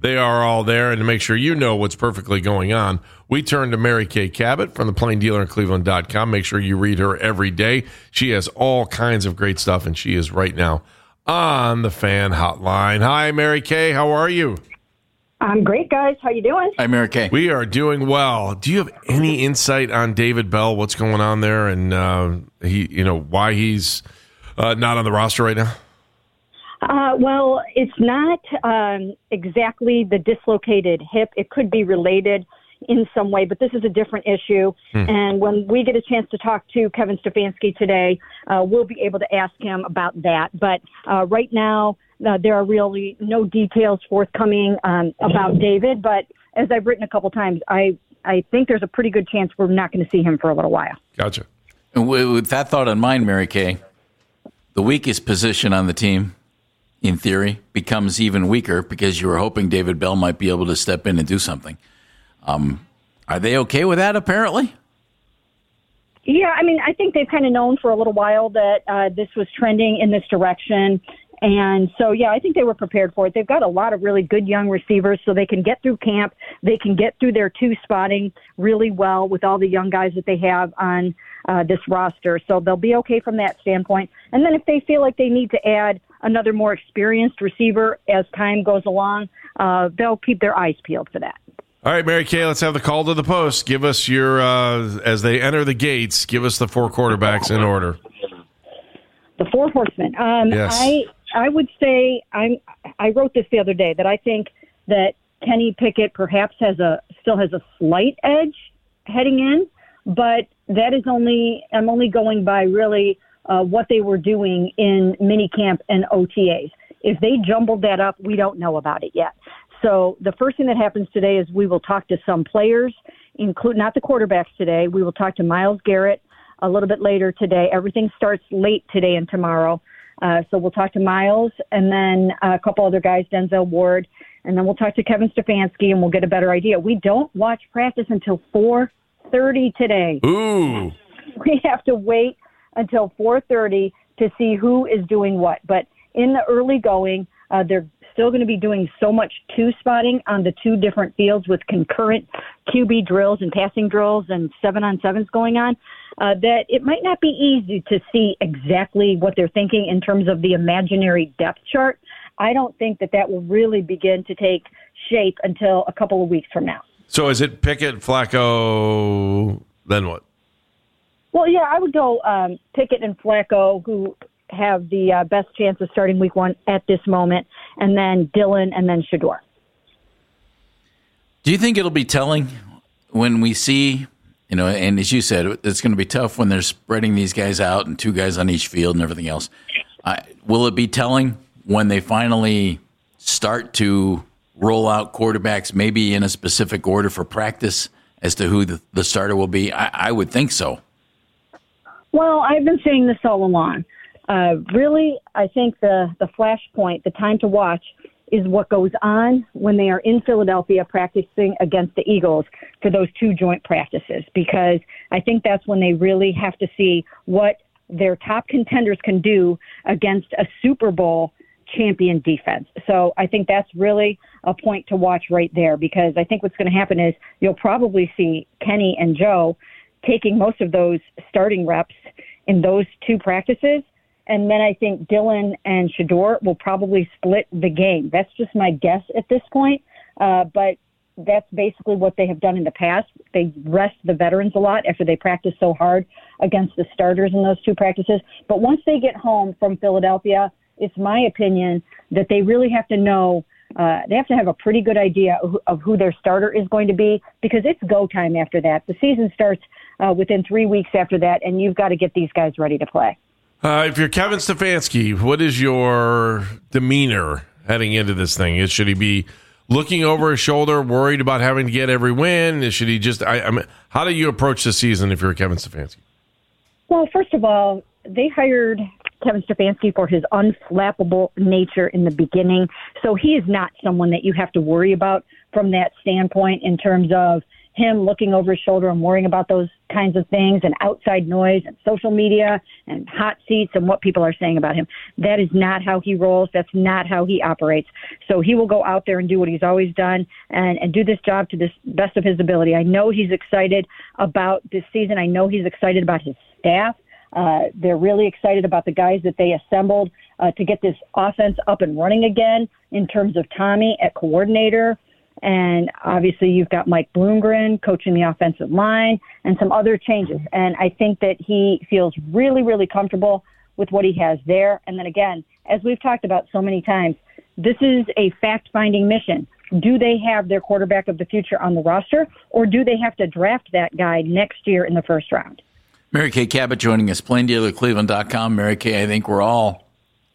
They are all there. And to make sure you know what's perfectly going on, we turn to Mary Kay Cabot from the Plain Dealer in Cleveland.com. Make sure you read her every day. She has all kinds of great stuff, and she is right now on the Fan Hotline. Hi, Mary Kay. How are you? I'm great, guys. How you doing? Hi, Mary Kay. We are doing well. Do you have any insight on David Bell? What's going on there, and why he's not on the roster right now? Well, it's not exactly the dislocated hip. It could be related in some way, but this is a different issue. And when we get a chance to talk to Kevin Stefanski today, we'll be able to ask him about that. But right now, there are really no details forthcoming about David. But as I've written a couple times, I think there's a pretty good chance we're not going to see him for a little while. Gotcha. And with that thought in mind, Mary Kay, the weakest position on the team, in theory, becomes even weaker because you were hoping David Bell might be able to step in and do something. Are they okay with that, apparently? Yeah, I mean, I think they've kind of known for a little while that this was trending in this direction. And so, yeah, I think they were prepared for it. They've got a lot of really good young receivers, so they can get through camp. They can get through their two spotting really well with all the young guys that they have on this roster. So they'll be okay from that standpoint. And then if they feel like they need to add another more experienced receiver as time goes along, they'll keep their eyes peeled for that. All right, Mary Kay, let's have the call to the post. Give us your, as they enter the gates, give us the four quarterbacks in order. The four horsemen. Yes. I would say, I wrote this the other day, that I think that Kenny Pickett perhaps still has a slight edge heading in, but that is I'm only going by really what they were doing in minicamp and OTAs. If they jumbled that up, we don't know about it yet. So the first thing that happens today is we will talk to some players, include not the quarterbacks today. We will talk to Myles Garrett a little bit later today. Everything starts late today and tomorrow. So we'll talk to Myles and then a couple other guys, Denzel Ward, and then we'll talk to Kevin Stefanski and we'll get a better idea. We don't watch practice until 4:30 today. Ooh. We have to wait until 4:30 to see who is doing what. But in the early going, they're still going to be doing so much two-spotting on the two different fields with concurrent QB drills and passing drills and 7-on-7s going on, that it might not be easy to see exactly what they're thinking in terms of the imaginary depth chart. I don't think that will really begin to take shape until a couple of weeks from now. So is it Pickett, Flacco, then what? Well, yeah, I would go Pickett and Flacco, who have the best chance of starting week one at this moment, and then Dillon and then Shedeur. Do you think it'll be telling when we see, and as you said, it's going to be tough when they're spreading these guys out and two guys on each field and everything else. Will it be telling when they finally start to roll out quarterbacks, maybe in a specific order for practice as to who the starter will be? I would think so. Well, I've been saying this all along. Really, I think the flashpoint, the time to watch, is what goes on when they are in Philadelphia practicing against the Eagles for those two joint practices, because I think that's when they really have to see what their top contenders can do against a Super Bowl champion defense. So I think that's really a point to watch right there, because I think what's going to happen is you'll probably see Kenny and Joe taking most of those starting reps in those two practices. And then I think Dillon and Shedeur will probably split the game. That's just my guess at this point. But that's basically what they have done in the past. They rest the veterans a lot after they practice so hard against the starters in those two practices. But once they get home from Philadelphia, it's my opinion that they really have to know, they have to have a pretty good idea of who their starter is going to be, because it's go time after that. The season starts within 3 weeks after that, and you've got to get these guys ready to play. If you're Kevin Stefanski, what is your demeanor heading into this thing? Should he be looking over his shoulder, worried about having to get every win? Should he just? How do you approach the season if you're Kevin Stefanski? Well, first of all, they hired Kevin Stefanski for his unflappable nature in the beginning, so he is not someone that you have to worry about from that standpoint in terms of him looking over his shoulder and worrying about those kinds of things and outside noise and social media and hot seats and what people are saying about him. That is not how he rolls. That's not how he operates. So he will go out there and do what he's always done and do this job to the best of his ability. I know he's excited about this season. I know he's excited about his staff. They're really excited about the guys that they assembled to get this offense up and running again in terms of Tommy at coordinator. And obviously you've got Mike Bloomgren coaching the offensive line and some other changes. And I think that he feels really, really comfortable with what he has there. And then again, as we've talked about so many times, this is a fact-finding mission. Do they have their quarterback of the future on the roster, or do they have to draft that guy next year in the first round? Mary Kay Cabot joining us, PlainDealerCleveland.com. Mary Kay, I think we're all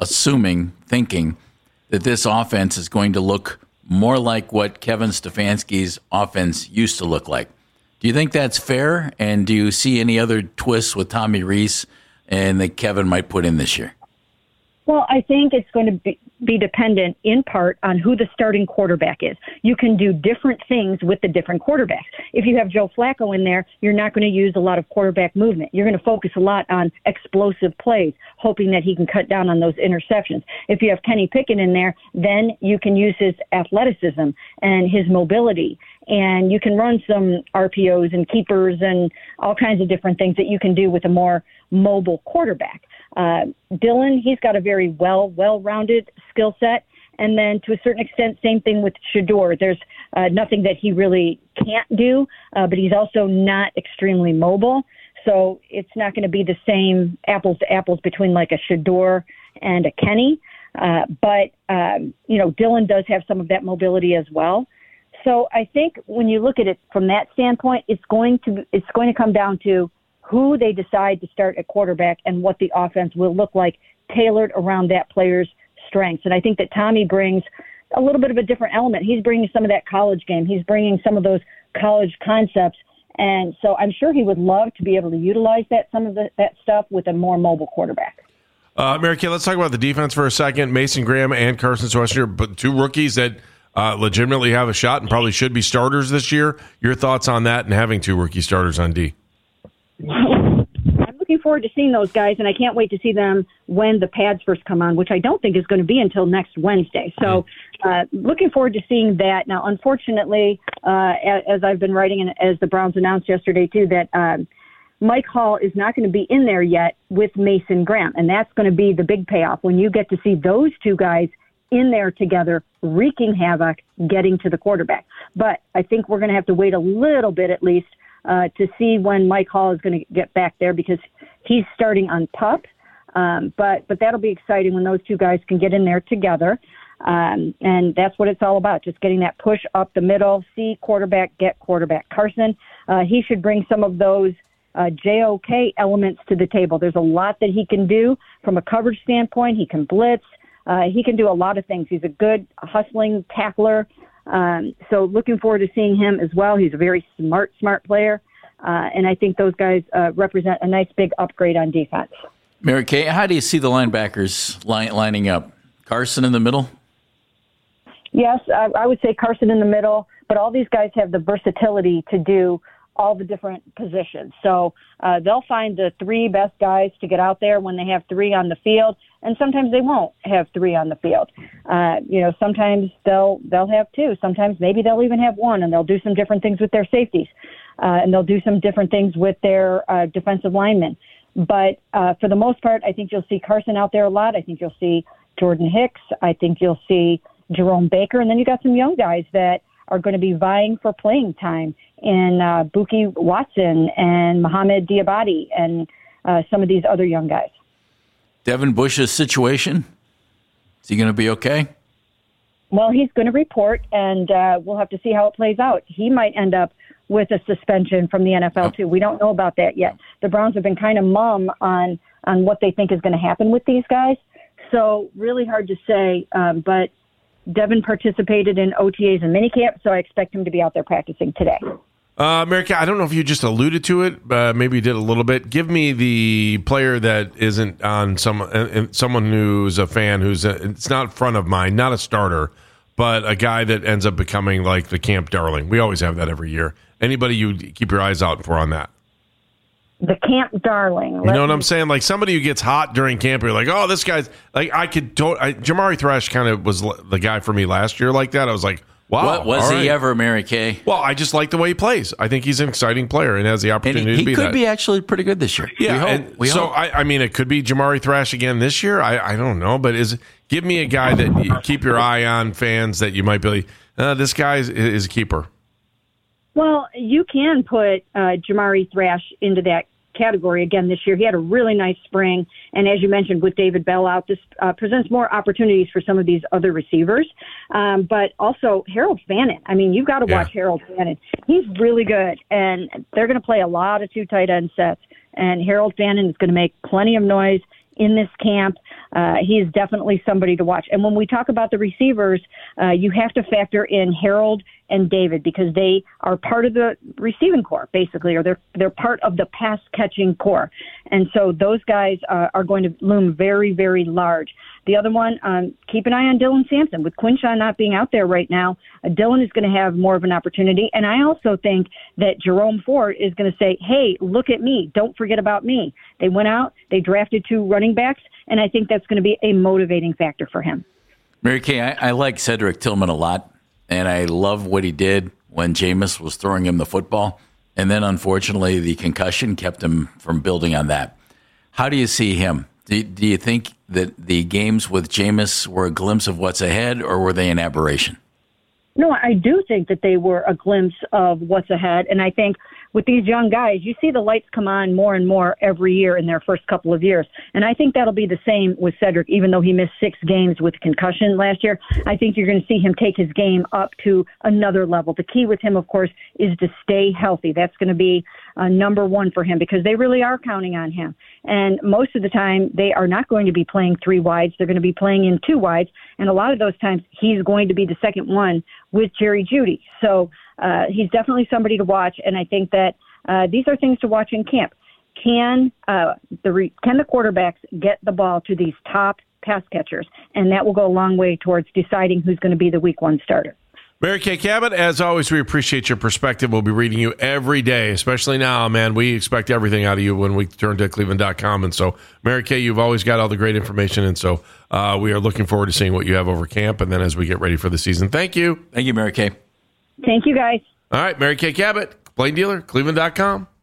thinking that this offense is going to look more like what Kevin Stefanski's offense used to look like. Do you think that's fair? And do you see any other twists with Tommy Rees and that Kevin might put in this year? Well, I think it's going to be dependent in part on who the starting quarterback is. You can do different things with the different quarterbacks. If you have Joe Flacco in there, you're not going to use a lot of quarterback movement. You're going to focus a lot on explosive plays, hoping that he can cut down on those interceptions. If you have Kenny Pickett in there, then you can use his athleticism and his mobility. And you can run some RPOs and keepers and all kinds of different things that you can do with a more mobile quarterback. Dylan, he's got a very well-rounded skill set. And then to a certain extent, same thing with Shedeur. There's nothing that he really can't do, but he's also not extremely mobile. So it's not going to be the same apples to apples between like a Shedeur and a Kenny. But Dylan does have some of that mobility as well. So I think when you look at it from that standpoint, it's going to come down to who they decide to start at quarterback and what the offense will look like, tailored around that player's strengths. And I think that Tommy brings a little bit of a different element. He's bringing some of that college game. He's bringing some of those college concepts. And so I'm sure he would love to be able to utilize some of that stuff with a more mobile quarterback. Mary Kay, let's talk about the defense for a second. Mason Graham and Carson Schwarzenegger, but two rookies that legitimately have a shot and probably should be starters this year. Your thoughts on that and having two rookie starters on D? I'm looking forward to seeing those guys, and I can't wait to see them when the pads first come on, which I don't think is going to be until next Wednesday. So looking forward to seeing that. Now, unfortunately, as I've been writing and as the Browns announced yesterday, too, that Mike Hall is not going to be in there yet with Mason Graham, and that's going to be the big payoff when you get to see those two guys in there together, wreaking havoc, getting to the quarterback. But I think we're going to have to wait a little bit at least to see when Mike Hall is going to get back there because he's starting on PUP. But that'll be exciting when those two guys can get in there together. And that's what it's all about, just getting that push up the middle, see quarterback, get quarterback. Carson, he should bring some of those JOK elements to the table. There's a lot that he can do from a coverage standpoint. He can blitz. He can do a lot of things. He's a good hustling tackler. So looking forward to seeing him as well. He's a very smart player. And I think those guys represent a nice big upgrade on defense. Mary Kay, how do you see the linebackers lining up? Carson in the middle? Yes, I would say Carson in the middle, but all these guys have the versatility to do all the different positions. So they'll find the three best guys to get out there when they have three on the field, and sometimes they won't have three on the field. Sometimes they'll have two. Sometimes maybe they'll even have one, and they'll do some different things with their safeties, and they'll do some different things with their defensive linemen. But for the most part, I think you'll see Carson out there a lot. I think you'll see Jordan Hicks. I think you'll see Jerome Baker, and then you got some young guys that are going to be vying for playing time in Buki Watson and Mohamed Diabate and some of these other young guys. Devin Bush's situation, is he going to be okay? Well, he's going to report, and we'll have to see how it plays out. He might end up with a suspension from the NFL, too. We don't know about that yet. The Browns have been kind of mum on what they think is going to happen with these guys. So really hard to say, but Devin participated in OTAs and minicamp, so I expect him to be out there practicing today. Mary Kay, I don't know if you just alluded to it, maybe you did a little bit. Give me the player that isn't on someone who's a fan, it's not front of mind, not a starter, but a guy that ends up becoming like the camp darling. We always have that every year. Anybody you keep your eyes out for on that? The camp darling. You know what I'm saying? Like somebody who gets hot during camp, you're like, oh, this guy's like, Jamari Thrash kind of was the guy for me last year like that. I was like, wow. Was he ever, Mary Kay? Well, I just like the way he plays. I think he's an exciting player and has the opportunity to be that. He could be actually pretty good this year. Yeah. We hope. I mean, it could be Jamari Thrash again this year. I don't know, but give me a guy that you keep your eye on, fans, that you might be like, this guy is a keeper. Well, you can put Jamari Thrash into that category again this year. He had a really nice spring, and as you mentioned, with David Bell out, this presents more opportunities for some of these other receivers. But also Harold Fannin. I mean, you've got to watch Harold Fannin. He's really good, and they're going to play a lot of 2 tight end sets, and Harold Fannin is going to make plenty of noise in this camp. He is definitely somebody to watch. And when we talk about the receivers, you have to factor in Harold and David because they are part of the receiving corps, basically, or they're part of the pass catching corps. And so those guys are going to loom very, very large. The other one, keep an eye on Dylan Sampson. With Quinshaw not being out there right now, Dylan is going to have more of an opportunity. And I also think that Jerome Ford is going to say, hey, look at me. Don't forget about me. They went out, they drafted 2 running backs, and I think that's going to be a motivating factor for him. Mary Kay, I like Cedric Tillman a lot, and I love what he did when Jameis was throwing him the football. And then, unfortunately, the concussion kept him from building on that. How do you see him? Do you think that the games with Jameis were a glimpse of what's ahead, or were they an aberration? No, I do think that they were a glimpse of what's ahead. And I think with these young guys, you see the lights come on more and more every year in their first couple of years. And I think that'll be the same with Cedric, even though he missed 6 games with concussion last year. I think you're going to see him take his game up to another level. The key with him, of course, is to stay healthy. That's going to be number one for him because they really are counting on him. And most of the time, they are not going to be playing 3 wides. They're going to be playing in 2 wides. And a lot of those times, he's going to be the second one with Jerry Jeudy. So he's definitely somebody to watch. And I think that these are things to watch in camp. Can the quarterbacks get the ball to these top pass catchers? And that will go a long way towards deciding who's going to be the week 1 starter. Mary Kay Cabot, as always, we appreciate your perspective. We'll be reading you every day, especially now, man. We expect everything out of you when we turn to Cleveland.com. And so, Mary Kay, you've always got all the great information. And so we are looking forward to seeing what you have over camp and then as we get ready for the season. Thank you. Thank you, Mary Kay. Thank you, guys. All right, Mary Kay Cabot, Plain Dealer, Cleveland.com.